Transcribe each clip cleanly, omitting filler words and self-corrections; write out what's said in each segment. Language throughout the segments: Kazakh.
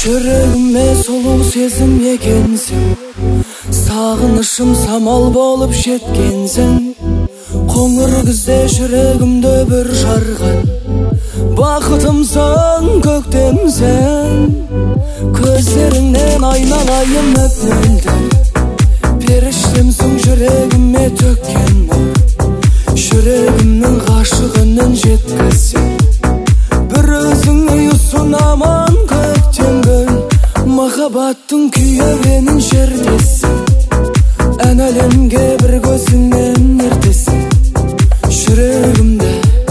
Жүрегіме сұлу сезім екенсің, сағынышым самал болып жеткенсің. Қоңыр күзде жүрегімді бір жарған, бақытымсың, көктемсің. Көздеріңнен айналайын өп мөлдір, періштемсің жүрегіме төккен нұр. Жүрегімнің ғашығының жеткізсең, бір өзің ұйысынамын көктем гүл. Махаббаттың күйі менің жердесің, ән әлемге бір көзіңнен ертесің. Жүрегімде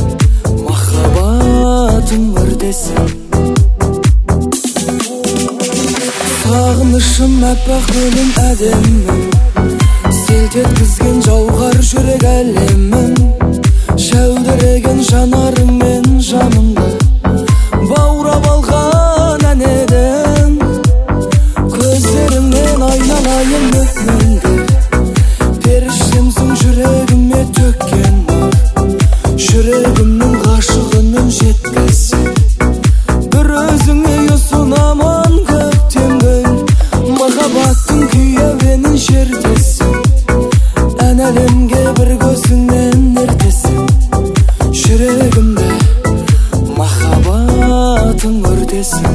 махаббатың өрдесің. Сағынышым әппақ гүлім әдемім, селт еткізген жауғар жүрек әлемім. Жәудіреген жанарыңмен жанымды баурап алған ән едің. Көздеріңнен айналайын өп мөлдір, періштемсің жүрегіме төккен нұр. Жүрегімнің ғашығының жеткізсең, бір өзіңе ұсынамын көктем гүл. Махаббаттың күйі менің жердесің, ән әлемге бір көзіңнен ертесің. Жүрегімде махаббатың өртесің.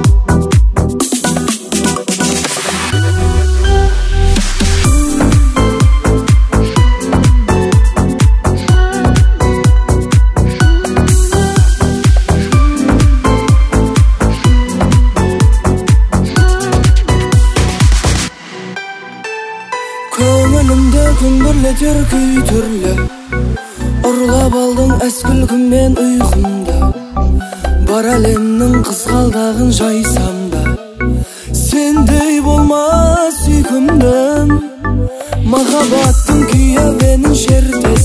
Көңілімді күмбірлетер күй түрлі, ұрлап алдың әс күлкіммен ұйқымда. Бар әлемнің қызғалдағын жайсам да, сендей болмас сүйкімдім. Махаббаттың күйі менің жердесің,